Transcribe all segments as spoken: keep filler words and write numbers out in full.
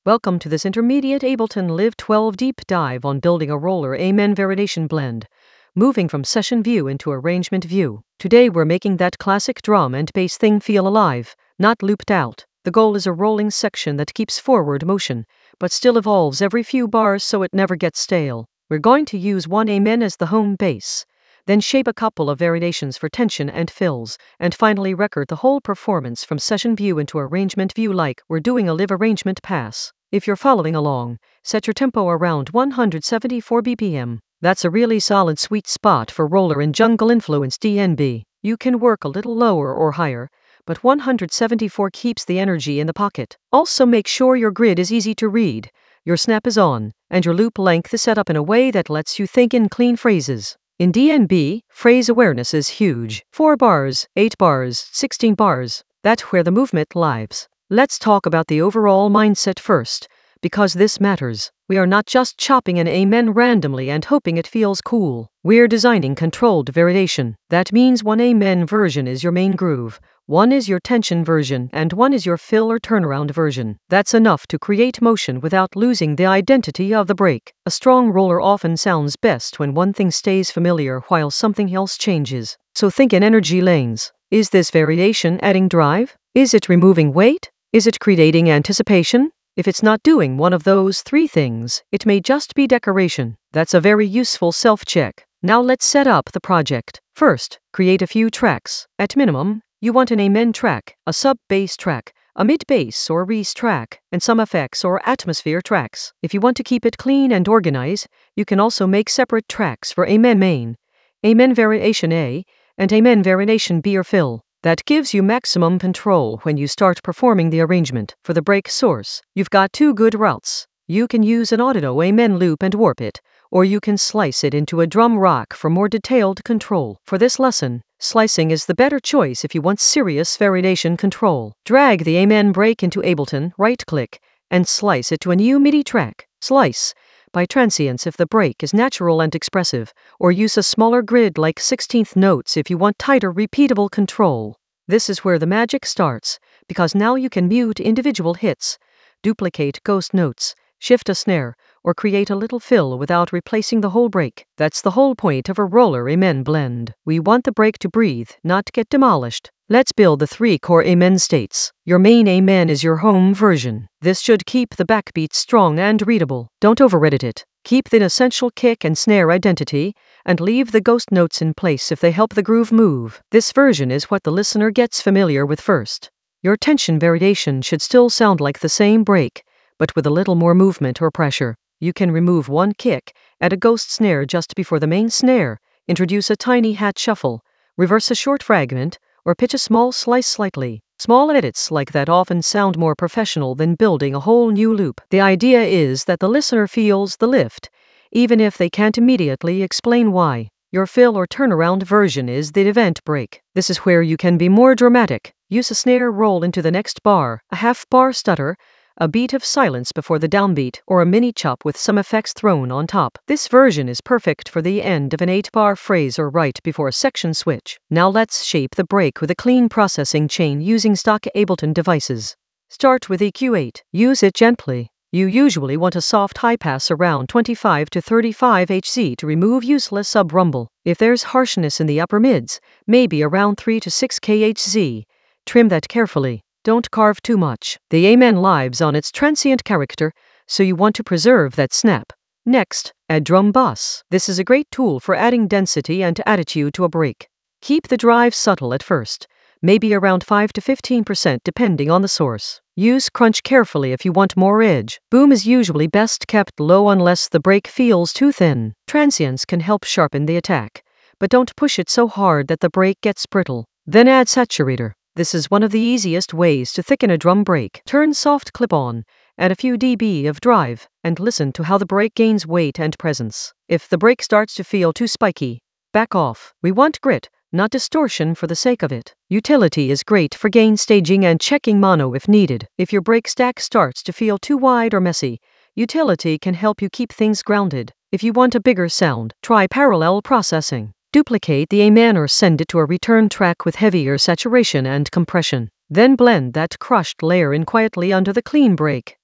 Welcome to this intermediate Ableton Live twelve deep dive on building a roller Amen variation blend, moving from session view into arrangement view. Today we're making that classic drum and bass thing feel alive, not looped out. The goal is a rolling section that keeps forward motion, but still evolves every few bars so it never gets stale. We're going to use one Amen as the home base, then shape a couple of variations for tension and fills, and finally record the whole performance from session view into arrangement view like we're doing a live arrangement pass. If you're following along, set your tempo around one hundred seventy-four B P M. That's a really solid sweet spot for roller and jungle influence D N B. You can work a little lower or higher, but one hundred seventy-four keeps the energy in the pocket. Also make sure your grid is easy to read, your snap is on, and your loop length is set up in a way that lets you think in clean phrases. In D N B, phrase awareness is huge. four bars, eight bars, sixteen bars. That's where the movement lives. Let's talk about the overall mindset first, because this matters. We are not just chopping an Amen randomly and hoping it feels cool. We're designing controlled variation. That means one Amen version is your main groove, one is your tension version, and one is your fill or turnaround version. That's enough to create motion without losing the identity of the break. A strong roller often sounds best when one thing stays familiar while something else changes. So think in energy lanes. Is this variation adding drive? Is it removing weight? Is it creating anticipation? If it's not doing one of those three things, it may just be decoration. That's a very useful self-check. Now let's set up the project. First, create a few tracks. At minimum, you want an Amen track, a sub-bass track, a mid-bass or Reese track, and some effects or atmosphere tracks. If you want to keep it clean and organized, you can also make separate tracks for Amen main, Amen variation A, and Amen variation B or fill. That gives you maximum control when you start performing the arrangement. For the break source, you've got two good routes. You can use an audio Amen loop and warp it, or you can slice it into a drum rock for more detailed control. For this lesson, slicing is the better choice if you want serious variation control. Drag the Amen break into Ableton, right-click, and slice it to a new MIDI track. Slice by transients if the break is natural and expressive, or use a smaller grid like sixteenth notes if you want tighter repeatable control. This is where the magic starts, because now you can mute individual hits, duplicate ghost notes, shift a snare, or create a little fill without replacing the whole break. That's the whole point of a roller Amen blend. We want the break to breathe, not get demolished. Let's build the three core Amen states. Your main Amen is your home version. This should keep the backbeat strong and readable. Don't over-edit it. Keep the essential kick and snare identity, and leave the ghost notes in place if they help the groove move. This version is what the listener gets familiar with first. Your tension variation should still sound like the same break, but with a little more movement or pressure. You can remove one kick, add a ghost snare just before the main snare, introduce a tiny hat shuffle, reverse a short fragment, or pitch a small slice slightly. Small edits like that often sound more professional than building a whole new loop. The idea is that the listener feels the lift, even if they can't immediately explain why. Your fill or turnaround version is the event break. This is where you can be more dramatic. Use a snare roll into the next bar, a half bar stutter, a beat of silence before the downbeat, or a mini chop with some effects thrown on top. This version is perfect for the end of an eight bar phrase or right before a section switch. Now let's shape the break with a clean processing chain using stock Ableton devices. Start with E Q eight. Use it gently. You usually want a soft high pass around twenty-five to thirty-five hertz to remove useless sub-rumble. If there's harshness in the upper mids, maybe around three to six kilohertz, trim that carefully. Don't carve too much. The Amen lives on its transient character, so you want to preserve that snap. Next, add drum bus. This is a great tool for adding density and attitude to a break. Keep the drive subtle at first, maybe around five to fifteen percent depending on the source. Use crunch carefully if you want more edge. Boom is usually best kept low unless the break feels too thin. Transients can help sharpen the attack, but don't push it so hard that the break gets brittle. Then add saturator. This is one of the easiest ways to thicken a drum break. Turn soft clip on, add a few dB of drive, and listen to how the break gains weight and presence. If the break starts to feel too spiky, back off. We want grit, not distortion for the sake of it. Utility is great for gain staging and checking mono if needed. If your break stack starts to feel too wide or messy, utility can help you keep things grounded. If you want a bigger sound, try parallel processing. Duplicate the Amen or send it to a return track with heavier saturation and compression. Then blend that crushed layer in quietly under the clean break.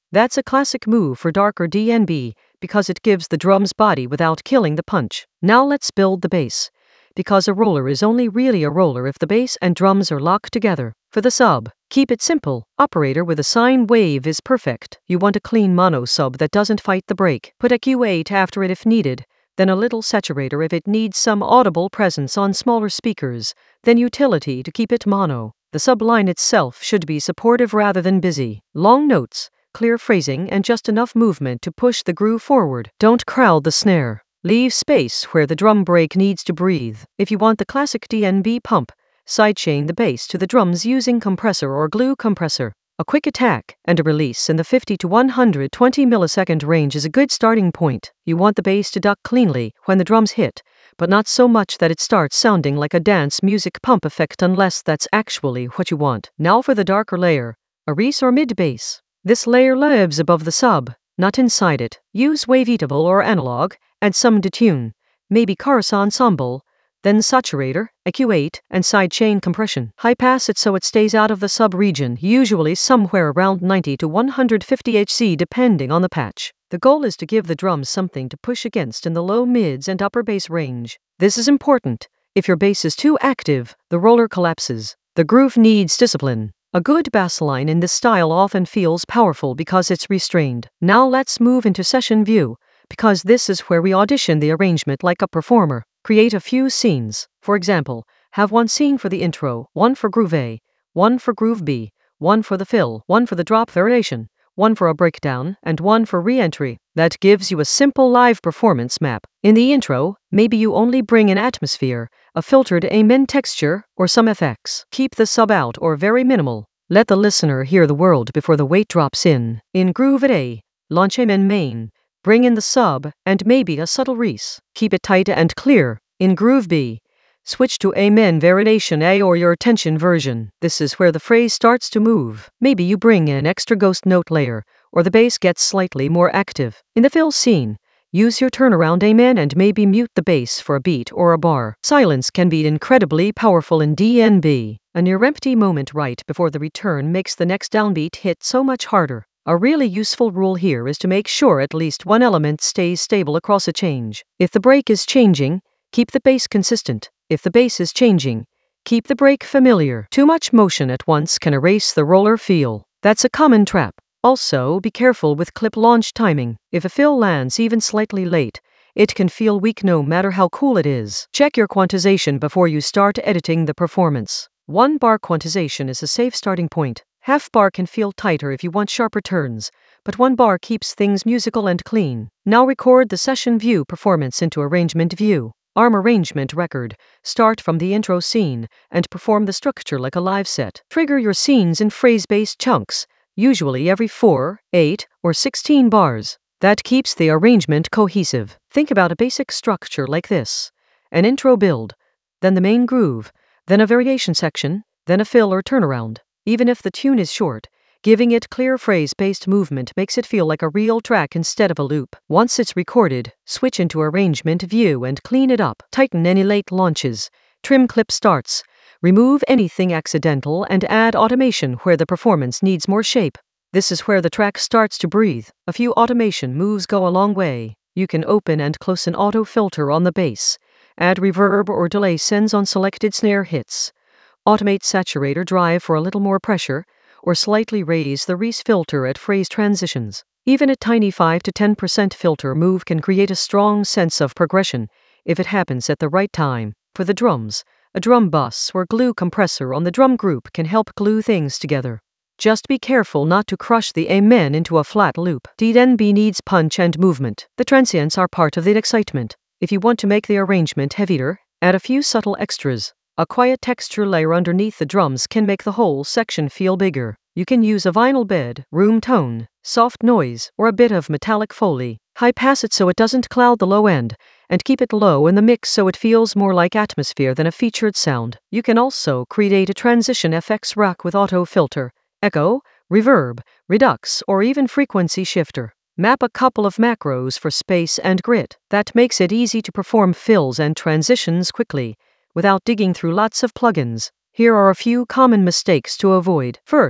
That's a classic move for darker D N B because it gives the drum's body without killing the punch. Now let's build the bass. Because a roller is only really a roller if the bass and drums are locked together. For the sub, keep it simple. Operator with a sine wave is perfect. You want a clean mono sub that doesn't fight the break. Put a Q eight after it if needed, then a little saturator if it needs some audible presence on smaller speakers, then utility to keep it mono. The sub line itself should be supportive rather than busy. Long notes, clear phrasing, and just enough movement to push the groove forward. Don't crowd the snare. Leave space where the drum break needs to breathe. If you want the classic D N B pump, sidechain the bass to the drums using compressor or glue compressor. A quick attack and a release in the fifty to one hundred twenty millisecond range is a good starting point. You want the bass to duck cleanly when the drums hit, but not so much that it starts sounding like a dance music pump effect unless that's actually what you want. Now for the darker layer, a res or mid bass. This layer lives above the sub, not inside it. Use wavetable or analog, add some detune, maybe chorus ensemble, then saturator, a Q eight, and sidechain compression. High pass it so it stays out of the sub-region, usually somewhere around ninety to one hundred fifty hertz depending on the patch. The goal is to give the drums something to push against in the low mids and upper bass range. This is important. If your bass is too active, the roller collapses. The groove needs discipline. A good bass line in this style often feels powerful because it's restrained. Now let's move into session view, because this is where we audition the arrangement like a performer. Create a few scenes. For example, have one scene for the intro, one for groove A, one for groove B, one for the fill, one for the drop variation, one for a breakdown, and one for re-entry. That gives you a simple live performance map. In the intro, maybe you only bring an atmosphere, a filtered amen texture, or some effects. Keep the sub out or very minimal. Let the listener hear the world before the weight drops in. In groove A, launch amen main. Bring in the sub, and maybe a subtle res. Keep it tight and clear. In groove B, switch to amen variation A or your tension version. This is where the phrase starts to move. Maybe you bring in extra ghost note layer, or the bass gets slightly more active. In the fill scene, use your turnaround amen and maybe mute the bass for a beat or a bar. Silence can be incredibly powerful in D N B. A near empty moment right before the return makes the next downbeat hit so much harder. A really useful rule here is to make sure at least one element stays stable across a change. If the break is changing, keep the bass consistent. If the bass is changing, keep the break familiar. Too much motion at once can erase the roller feel. That's a common trap. Also, be careful with clip launch timing. If a fill lands even slightly late, it can feel weak no matter how cool it is. Check your quantization before you start editing the performance. One bar quantization is a safe starting point. Half bar can feel tighter if you want sharper turns, but one bar keeps things musical and clean. Now record the session view performance into arrangement view. Arm arrangement record. Start from the intro scene and perform the structure like a live set. Trigger your scenes in phrase-based chunks, usually every four, eight, or sixteen bars. That keeps the arrangement cohesive. Think about a basic structure like this. An intro build, then the main groove, then a variation section, then a fill or turnaround. Even if the tune is short, giving it clear phrase-based movement makes it feel like a real track instead of a loop. Once it's recorded, switch into arrangement view and clean it up. Tighten any late launches, trim clip starts, remove anything accidental, and add automation where the performance needs more shape. This is where the track starts to breathe. A few automation moves go a long way. You can open and close an auto filter on the bass, add reverb or delay sends on selected snare hits, automate saturator drive for a little more pressure, or slightly raise the res filter at phrase transitions. Even a tiny five to ten percent filter move can create a strong sense of progression if it happens at the right time. For the drums, a drum bus or glue compressor on the drum group can help glue things together. Just be careful not to crush the amen into a flat loop. D N B needs punch and movement. The transients are part of the excitement. If you want to make the arrangement heavier, add a few subtle extras. A quiet texture layer underneath the drums can make the whole section feel bigger. You can use a vinyl bed, room tone, soft noise, or a bit of metallic foley. High pass it so it doesn't cloud the low end, and keep it low in the mix so it feels more like atmosphere than a featured sound. You can also create a transition F X rack with auto filter, echo, reverb, redux, or even frequency shifter. Map a couple of macros for space and grit. That makes it easy to perform fills and transitions quickly, without digging through lots of plugins. Here are a few common mistakes to avoid. First,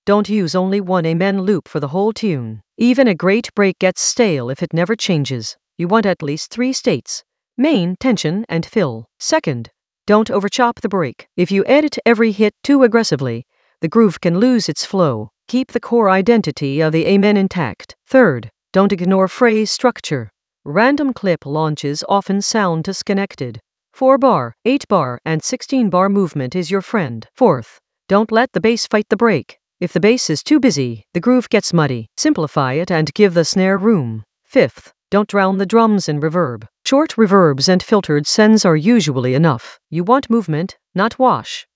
Don't use only one amen loop for the whole tune. Even a great break gets stale if it never changes. You want at least three states: main, tension, and fill. Second, don't overchop the break. If you edit every hit too aggressively, the groove can lose its flow. Keep the core identity of the amen intact. Third, don't ignore phrase structure. Random clip launches often sound disconnected. four bar, eight bar, and sixteen bar movement is your friend. Fourth, don't let the bass fight the break. If the bass is too busy, the groove gets muddy. Simplify it and give the snare room. Fifth, don't drown the drums in reverb. Short reverbs and filtered sends are usually enough. You want movement, not wash.